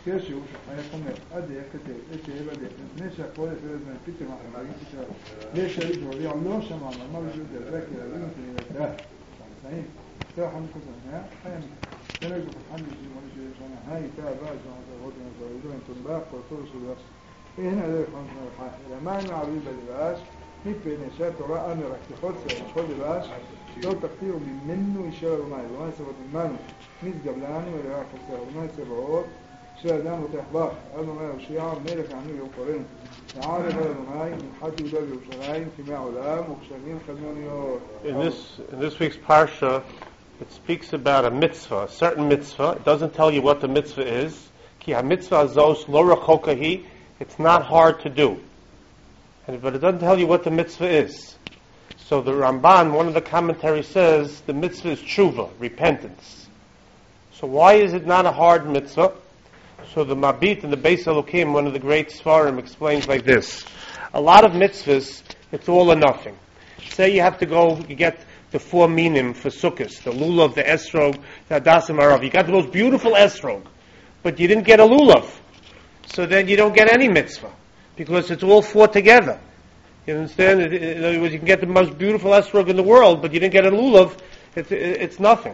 קשור שחיה חומר, עדך, כתב, עדך, לפני שהכל יפרד מן פתאום החמרים, יש הליך ועלייה, לא שמענו, מה בשביל דרך, ילדים כנראה, סעים, תראה חמי כזאת, חיים, תנק בפחן בשביל מולי שנה, היי, תראה הבא, שנה, תראות, תראה, תנבח, פרטור שלוש, אין עליך חמש מלכה, אלא מה הם הערבים בלבש, מפני שהתורה אמרה, ככל כל לבש, לא תכתירו ממנו אישה ומאי, ומאי צבאות ממנו, מתגבלנו ולראה חסר, ומאי צבאות, שאדם רותח בך, אדם אומר, שיעה מלך ענו יום קוראים, הערב על אדוני, מנחת יהודה בירושלים, כמי העולם, וכשנים חדמוניות. In this week's parsha, it speaks about a mitzvah, a certain mitzvah. It doesn't tell you what the mitzvah is. Ki ha-mitzvah azos lo rachoka hi. It's not hard to do. But it doesn't tell you what the mitzvah is. So the Ramban, one of the commentaries says, the mitzvah is tshuva, repentance. So why is it not a hard mitzvah? So the Mabit in the Beis Elokim, one of the great Svarim, explains like this. A lot of mitzvahs, it's all or nothing. Say you have to go, you get the 4 minim for Sukkot, the lulav, the esrog, the adasim arav. You got the most beautiful esrog, but you didn't get a lulav. So then you don't get any mitzvah, because it's all 4 together. You understand? In other words, you can get the most beautiful esrog in the world, but you didn't get a lulav, it's nothing.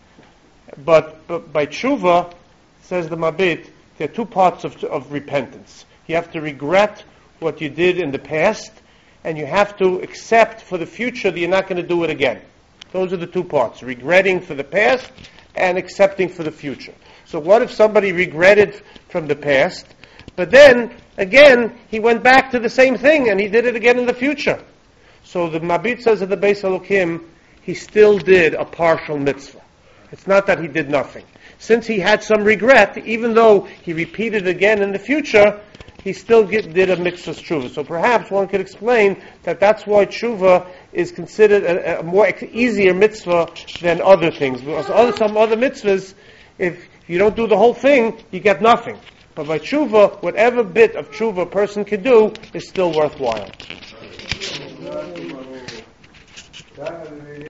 But by tshuva, says the Mabit, there are 2 parts of repentance. You have to regret what you did in the past, and you have to accept for the future that you're not going to do it again. Those are the 2 parts, regretting for the past and accepting for the future. So what if somebody regretted from the past, but then, again, he went back to the same thing, and he did it again in the future? So the Mabit says at the Beis Elokim, he still did a partial mitzvah. It's not that he did nothing. Since he had some regret, even though he repeated it again in the future, he still did a mitzvah tshuva. So perhaps one could explain that that's why tshuva is considered a more easier mitzvah than other things. Because some other mitzvahs, if you don't do the whole thing, you get nothing. But by tshuva, whatever bit of tshuva a person can do is still worthwhile.